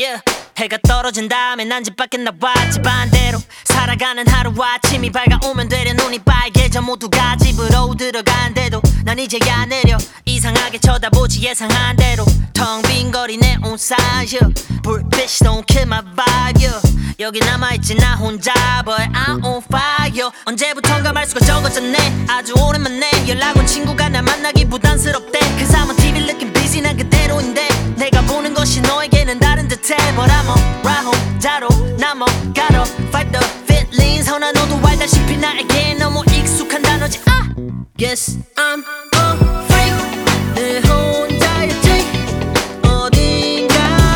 yeah. 해가 떨어진 다음에 난 집 밖에 나와 집안대로 살아가는 하루와 아침이 밝아오면 되려 눈이 빨개져 모두가 집으로 들어간대도 난 이제야 내려 이상하게 쳐다보지 예상한 대로 텅 빈 거리 네온 사이어 불빛이 don't kill my vibe yeah. 여기 남아있지 나 혼자 but I'm on fire 언제부턴가 말수가 적어졌네 아주 오랜만에 연락 온 친구가 날 만나기 부담스럽대 Cause I'm on TV looking busy 난 그대로인데 내가 보는 것이 너에게는 다른 듯해 But I'm alright 혼자로 넘어가러 Fight the feelings 허나 너도 알다시피 나에게 너무 익숙한 단어지 Yes I'm a freak 늘 혼자였지 어딘가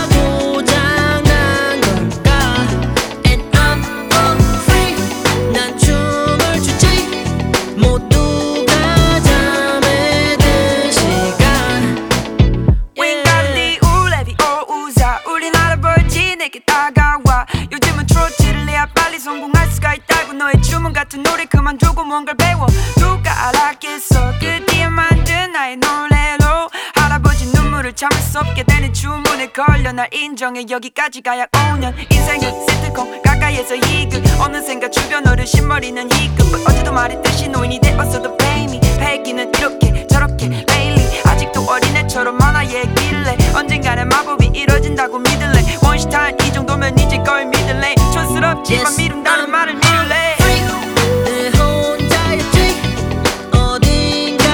고장난 걸까 And I'm a freak 난 춤을 추지 모두가 잠에 든 시간 윙가리 울레비 오우자 우리나라 벌지 내게 다가와 요즘은 트로트를 해야 빨리 성공할 수가 있다고 너의 주문 같은 노래 그만두고 뭔가를 배워 누가 알았겠어 그 뒤에 만든 나의 노래로 할아버지 눈물을 참을 수 없게 되는 주문에 걸려 날 인정해 여기까지가 약 5년 인생은 시트콤 가까이에서 이극 어느샌가 주변 어르신머리는 희극 어제도 말했듯이 노인이 되었어도 pay me 패기는 이렇게 저렇게 lately 아직도 어린애처럼 많아 얘길래 언젠가는 마법이 이뤄진다고 믿을래 원시타임 이 정도면 이제 걸 믿을래 촌스럽지만 Yes, 미룬다는 말을 믿을래 늘 혼자였지 어딘가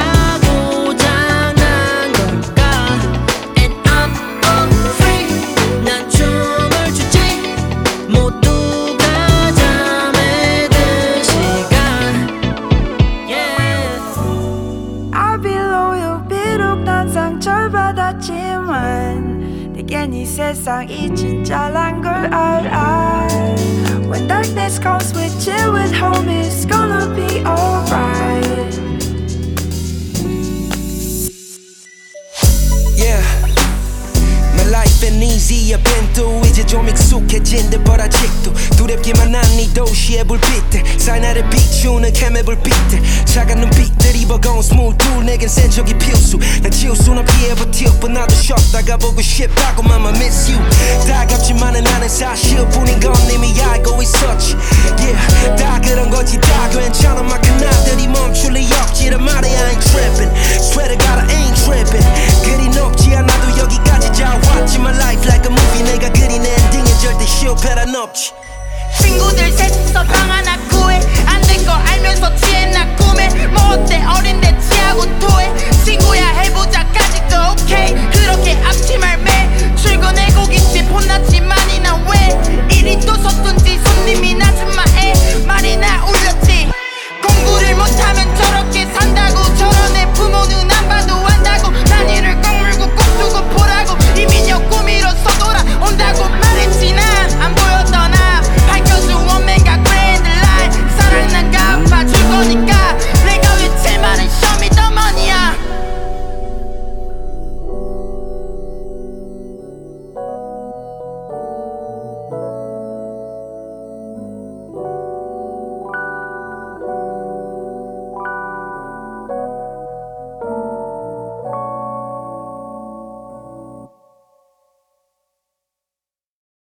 고장난 걸까 And I'm a freak 난 춤을 추지 모두가 잠에 든 시간 Yeah I'll be loyal 비록 난 상처받았지만 내겐 이 세상이 진짜란 걸 알아 When darkness comes with you at home it's gonna be alright Yeah My life ain't easy I've been through 이제 좀 익숙해진 듯 but 아직도 두렵기만 한 이 도시의 불빛들 사이나를 비추는 캠의 불빛들 차가운 눈빛들이 버거운 스몰 툴 내겐 센 적이 필수 난 지울 수는 피해 버텨 but 나도 쉬었다가 보고 싶다고 mama miss you 다갑지만은 나는 사실뿐인 건 이미 알고 있었지 Yeah 다 그런 거지 다 괜찮아 막 하나들이 멈출 리 없지란 말이